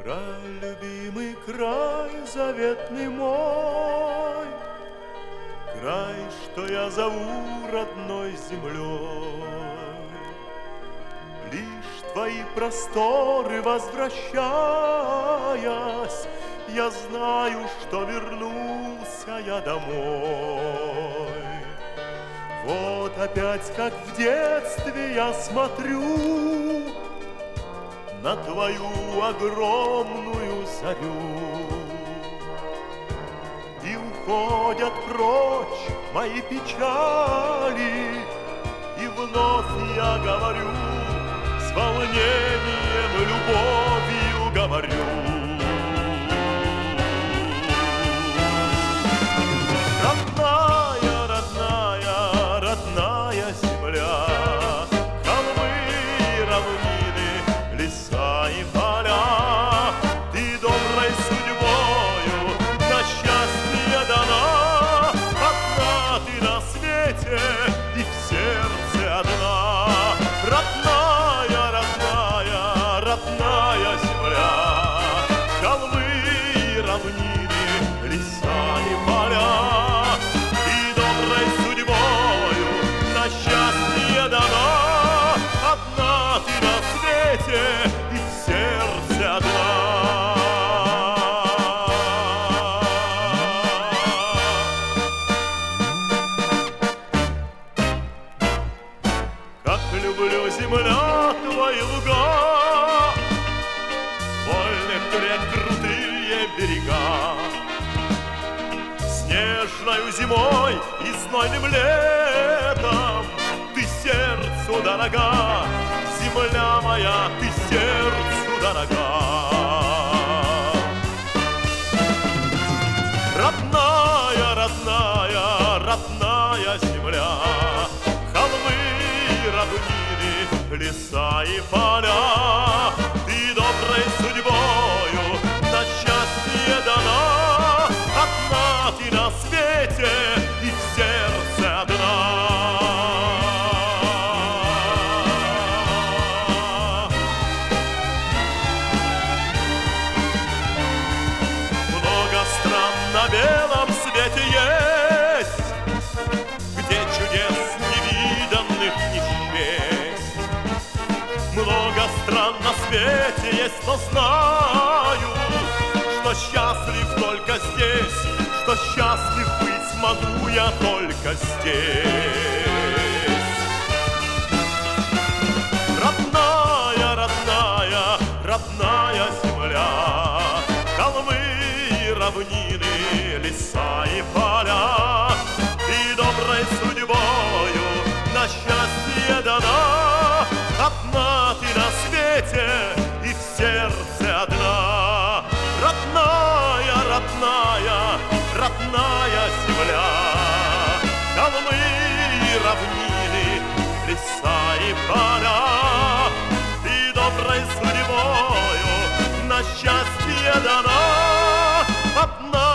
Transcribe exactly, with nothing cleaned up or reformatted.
Край, любимый край, заветный мой, край, что я зову родной землей. Лишь твои просторы возвращаясь, я знаю, что вернулся я домой. Вот опять, как в детстве, я смотрю на твою огромную зарю, и уходят прочь мои печали, и вновь я говорю, с волнением и любовью говорю. Родная, родная, родная земля, холмы, равнины, леса и поля, ты доброй судьбою на счастье дана. Одна ты на свете и в сердце одна. Родная, родная, родная земля, холмы и равнины, леса и поля, ты доброй судьбою на счастье дана. Одна ты на свете и в сердце одна. Как люблю, земля, твои луга, вольных рек крутые берега, снежною зимой и знойным летом ты сердцу дорога, земля моя, ты сердцу дорога. Родная, родная, родная земля, холмы, равнины, леса и поля, ты доброй судьбою на счастье дана. Одна ты на свете и в сердце одна. Много стран на белом свете есть, где чудес невиданных не счесть. Много стран на свете есть, но знаю, что счастлив только здесь, что счастлив быть могу я только здесь. Родная, родная, родная земля, холмы, равнины, леса и поля, ты доброй судьбою на счастье дана. Одна ты на свете и в сердце одна. Родная, родная, родная земля, холмы, равнины, леса и поля, ты доброй судьбою на счастье дана. Одна